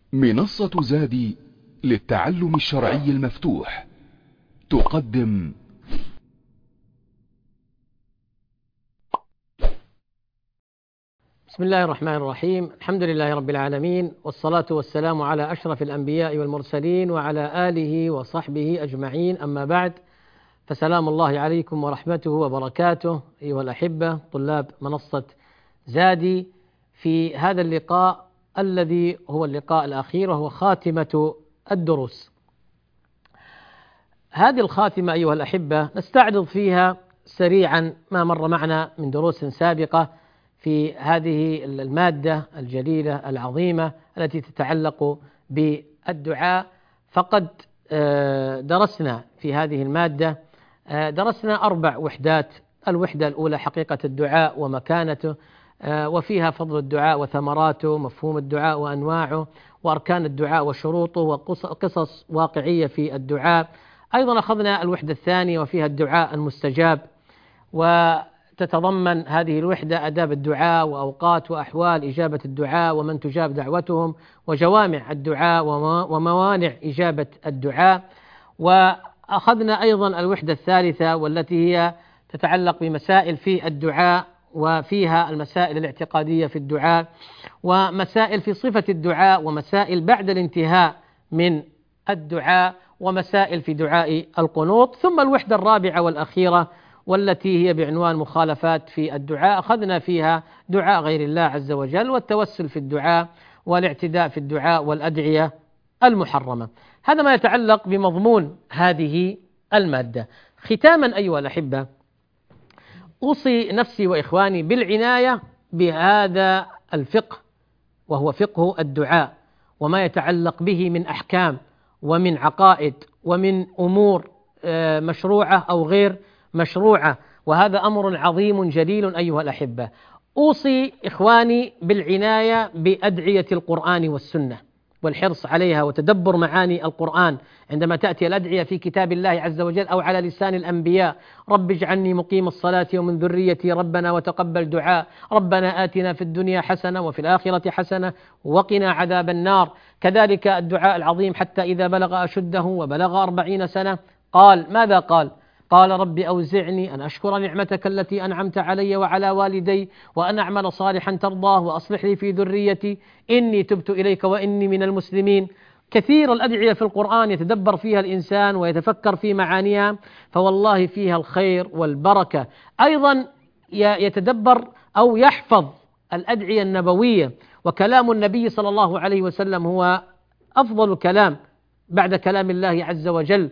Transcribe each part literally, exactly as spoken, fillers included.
منصة زادي للتعلم الشرعي المفتوح تقدم بسم الله الرحمن الرحيم. الحمد لله رب العالمين، والصلاة والسلام على أشرف الأنبياء والمرسلين وعلى آله وصحبه أجمعين، أما بعد، فسلام الله عليكم ورحمته وبركاته أيها الأحبة طلاب منصة زادي، في هذا اللقاء الذي هو اللقاء الأخير وهو خاتمة الدروس. هذه الخاتمة أيها الأحبة نستعرض فيها سريعا ما مر معنا من دروس سابقة في هذه المادة الجليلة العظيمة التي تتعلق بالدعاء. فقد درسنا في هذه المادة درسنا أربع وحدات. الوحدة الأولى حقيقة الدعاء ومكانته، وفيها فضل الدعاء وثمراته، مفهوم الدعاء وأنواعه، وأركان الدعاء وشروطه، وقصص واقعية في الدعاء. أيضا أخذنا الوحدة الثانية وفيها الدعاء المستجاب، وتتضمن هذه الوحدة آداب الدعاء وأوقات وأحوال إجابة الدعاء ومن تجاب دعوتهم وجوامع الدعاء وموانع إجابة الدعاء. وأخذنا أيضا الوحدة الثالثة والتي هي تتعلق بمسائل في الدعاء، وفيها المسائل الاعتقادية في الدعاء، ومسائل في صفة الدعاء، ومسائل بعد الانتهاء من الدعاء، ومسائل في دعاء القنوط. ثم الوحدة الرابعة والأخيرة والتي هي بعنوان مخالفات في الدعاء، أخذنا فيها دعاء غير الله عز وجل، والتوسل في الدعاء، والاعتداء في الدعاء، والأدعية المحرمة. هذا ما يتعلق بمضمون هذه المادة. ختاما أيها الأحبة، أوصي نفسي وإخواني بالعناية بهذا الفقه، وهو فقه الدعاء وما يتعلق به من أحكام ومن عقائد ومن أمور مشروعة أو غير مشروعة، وهذا أمر عظيم جليل أيها الأحبة. أوصي إخواني بالعناية بأدعية القرآن والسنة والحرص عليها وتدبر معاني القرآن عندما تأتي الأدعية في كتاب الله عز وجل أو على لسان الأنبياء. رب اجعلني مقيم الصلاة ومن ذريتي ربنا وتقبل دعاء، ربنا آتنا في الدنيا حسنة وفي الآخرة حسنة وقنا عذاب النار. كذلك الدعاء العظيم حتى إذا بلغ أشده وبلغ أربعين سنة قال ماذا قال؟ قال رب أوزعني أن أشكر نعمتك التي أنعمت علي وعلى والدي وأن أعمل صالحا ترضاه وأصلح لي في ذريتي إني تبت إليك وإني من المسلمين. كثير الأدعية في القرآن يتدبر فيها الإنسان ويتفكر في معانيها، فوالله فيها الخير والبركة. أيضا يتدبر أو يحفظ الأدعية النبوية، وكلام النبي صلى الله عليه وسلم هو أفضل كلام بعد كلام الله عز وجل.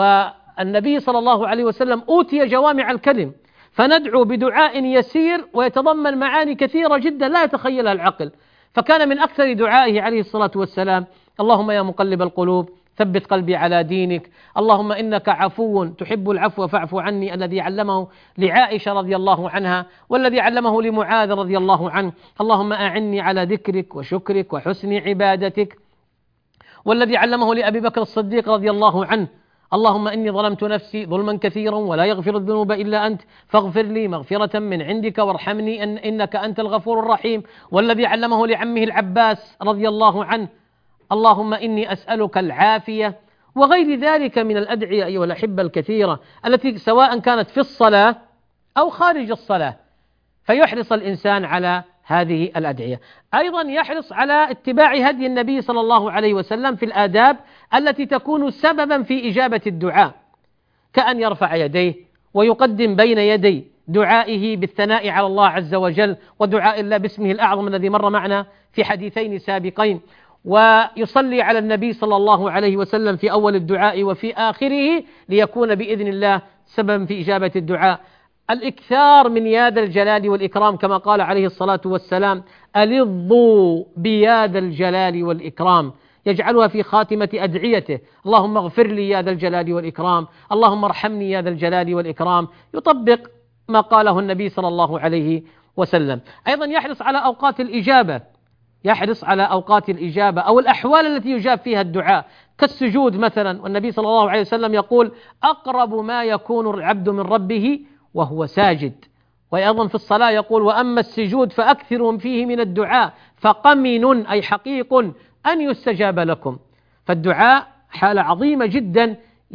والنبي صلى الله عليه وسلم أوتي جوامع الكلم، فندعو بدعاء يسير ويتضمن معاني كثيرة جدا لا يتخيلها العقل. فكان من أكثر دعائه عليه الصلاة والسلام اللهم يا مقلب القلوب ثبت قلبي على دينك، اللهم إنك عفو تحب العفو فاعف عني، الذي علمه لعائشة رضي الله عنها والذي علمه لمعاذ رضي الله عنه. اللهم أعني على ذكرك وشكرك وحسن عبادتك، والذي علمه لأبي بكر الصديق رضي الله عنه. اللهم إني ظلمت نفسي ظلما كثيرا ولا يغفر الذنوب إلا أنت فاغفر لي مغفرة من عندك وارحمني إن إنك أنت الغفور الرحيم. والذي علمه لعمه العباس رضي الله عنه. اللهم إني أسألك العافية، وغير ذلك من الأدعية أيها الأحبة الكثيرة التي سواء كانت في الصلاة أو خارج الصلاة، فيحرص الإنسان على هذه الأدعية. أيضا يحرص على اتباع هدي النبي صلى الله عليه وسلم في الآداب التي تكون سببا في إجابة الدعاء، كأن يرفع يديه ويقدم بين يدي دعائه بالثناء على الله عز وجل ودعاء الله باسمه الأعظم الذي مر معنا في حديثين سابقين، ويصلي على النبي صلى الله عليه وسلم في أول الدعاء وفي آخره ليكون بإذن الله سببا في إجابة الدعاء. الإكثار من يا ذا الجلال والإكرام كما قال عليه الصلاة والسلام ألظوا بيا ذا الجلال والإكرام، يجعلها في خاتمة أدعيته. اللهم اغفر لي يا ذا الجلال والإكرام، اللهم ارحمني يا ذا الجلال والإكرام، يطبق ما قاله النبي صلى الله عليه وسلم. أيضا يحرص على أوقات الإجابة، يحرص على أوقات الإجابة أو الأحوال التي يجاب فيها الدعاء كالسجود مثلا، والنبي صلى الله عليه وسلم يقول أقرب ما يكون العبد من ربه وهو ساجد. وأيضا في الصلاة يقول وأما السجود فأكثرهم فيه من الدعاء فقمن أي حقيق أن يستجاب لكم. فالدعاء حالة عظيمة جدا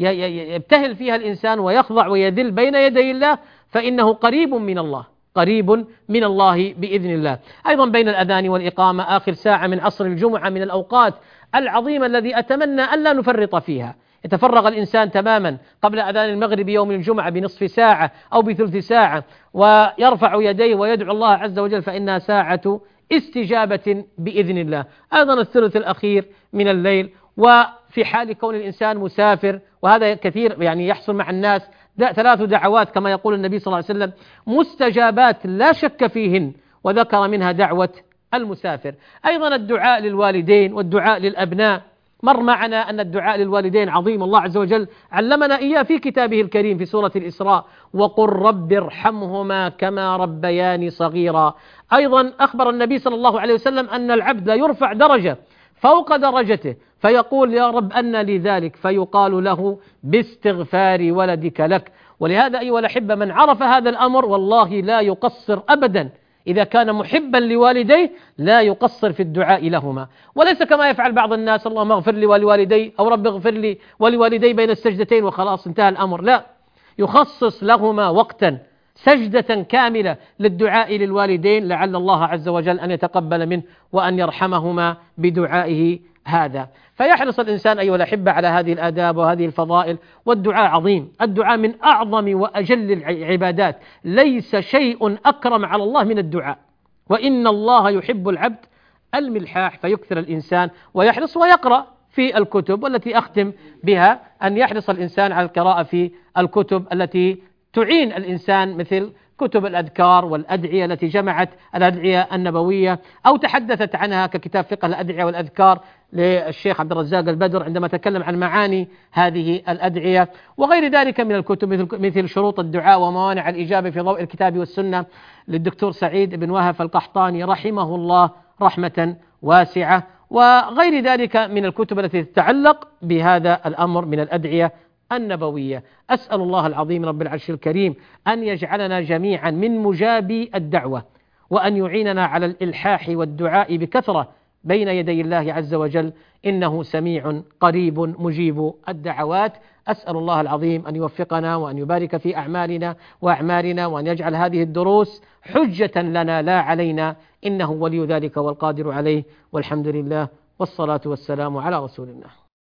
يبتهل فيها الإنسان ويخضع ويذل بين يدي الله، فإنه قريب من الله، قريب من الله بإذن الله. أيضا بين الأذان والإقامة آخر ساعة من عصر الجمعة من الأوقات العظيمة الذي أتمنى أن لا نفرط فيها. يتفرغ الإنسان تماما قبل أذان المغرب يوم الجمعة بنصف ساعة أو بثلث ساعة ويرفع يديه ويدعو الله عز وجل، فإنها ساعة استجابة بإذن الله. أيضا الثلث الأخير من الليل، وفي حال كون الإنسان مسافر، وهذا كثير يعني يحصل مع الناس، ثلاث دعوات كما يقول النبي صلى الله عليه وسلم مستجابات لا شك فيهن، وذكر منها دعوة المسافر. أيضا الدعاء للوالدين والدعاء للأبناء، مر معنا أن الدعاء للوالدين عظيم، الله عز وجل علمنا إياه في كتابه الكريم في سورة الإسراء: وقل رب ارحمهما كما ربياني صغيرا. أيضا أخبر النبي صلى الله عليه وسلم أن العبد لا يرفع درجة فوق درجته فيقول يا رب أن لي ذلك، فيقال له باستغفار ولدك لك. ولهذا أيها الأحبة من عرف هذا الأمر والله لا يقصر أبدا، إذا كان محبا لوالديه لا يقصر في الدعاء لهما، وليس كما يفعل بعض الناس اللهم اغفر لي ولوالدي أو رب اغفر لي ولوالدي بين السجدتين وخلاص انتهى الأمر. لا، يخصص لهما وقتا، سجدة كاملة للدعاء للوالدين، لعل الله عز وجل أن يتقبل منه وأن يرحمهما بدعائه هذا. فيحرص الإنسان أيها الأحبة على هذه الآداب وهذه الفضائل. والدعاء عظيم، الدعاء من أعظم وأجل العبادات، ليس شيء أكرم على الله من الدعاء، وإن الله يحب العبد الملحاح، فيكثر الإنسان ويحرص ويقرأ في الكتب، والتي أختم بها أن يحرص الإنسان على القراءة في الكتب التي تعين الإنسان، مثل كتب الأذكار والأدعية التي جمعت الأدعية النبوية أو تحدثت عنها، ككتاب فقه الأدعية والأذكار للشيخ عبد الرزاق البدر عندما تكلم عن معاني هذه الأدعية، وغير ذلك من الكتب مثل مثل شروط الدعاء وموانع الإجابة في ضوء الكتاب والسنة للدكتور سعيد بن وهب القحطاني رحمه الله رحمة واسعة، وغير ذلك من الكتب التي تتعلق بهذا الأمر من الأدعية النبوية. أسأل الله العظيم رب العرش الكريم أن يجعلنا جميعا من مجابي الدعوة، وأن يعيننا على الإلحاح والدعاء بكثرة بين يدي الله عز وجل، إنه سميع قريب مجيب الدعوات. أسأل الله العظيم أن يوفقنا وأن يبارك في أعمالنا وأعمالنا، وأن يجعل هذه الدروس حجة لنا لا علينا، إنه ولي ذلك والقادر عليه، والحمد لله والصلاة والسلام على رسول الله.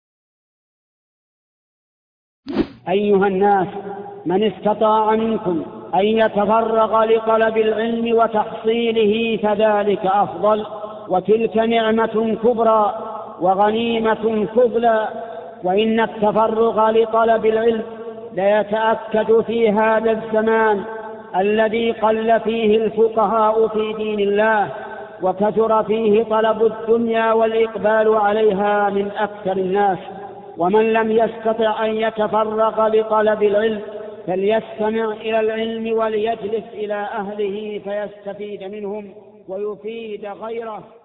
أيها الناس، من استطاع منكم أن يتفرغ لطلب العلم وتحصيله فذلك أفضل، وتلك نعمة كبرى وغنيمة فضلى. وإن التفرغ لطلب العلم ليتأكد في هذا الزمان الذي قل فيه الفقهاء في دين الله، وكثر فيه طلب الدنيا والإقبال عليها من أكثر الناس. ومن لم يستطع أن يتفرغ لطلب العلم فليستمع إلى العلم وليجلس إلى أهله فيستفيد منهم ويفيد غيره.